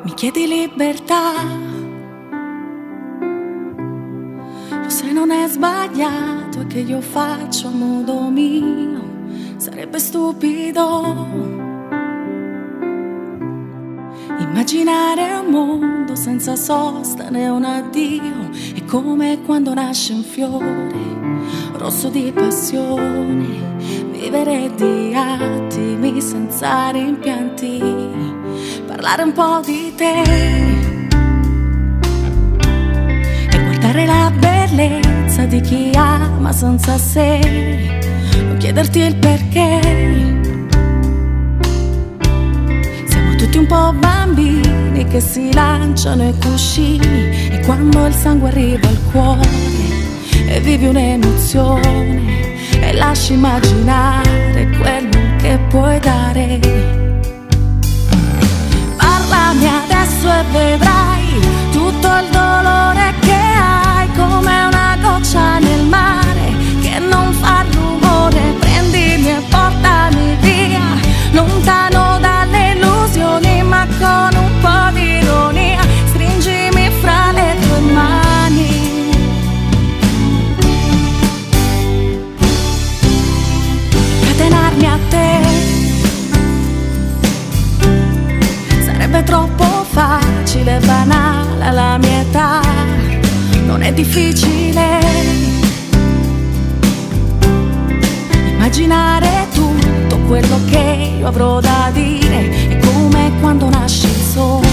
Mi chiedi libertà, lo sai non è sbagliato, è che io faccio a modo mio, sarebbe stupido immaginare un mondo senza sosta né un addio. È come quando nasce un fiore rosso di passione, vivere di attimi senza rimpianti, parlare un po' di te e guardare la bellezza di chi ama senza sé, non chiederti il perché. Siamo tutti un po' bambini che si lanciano ai cuscini, e quando il sangue arriva al cuore e vivi un'emozione e lasci immaginare quello che puoi dare. Parlami adesso e vedrai tutto il dolore che hai, come una goccia nel mare che non fa rumore. Prendimi e portami via, lontano dalle illusioni, ma con un po' di ironia. Stringimi fra le tue mani, catenarmi a te sarebbe troppo facile, banale alla mia età. Non è difficile immaginare tutto quello che io avrò da dire. È come quando nasce il sole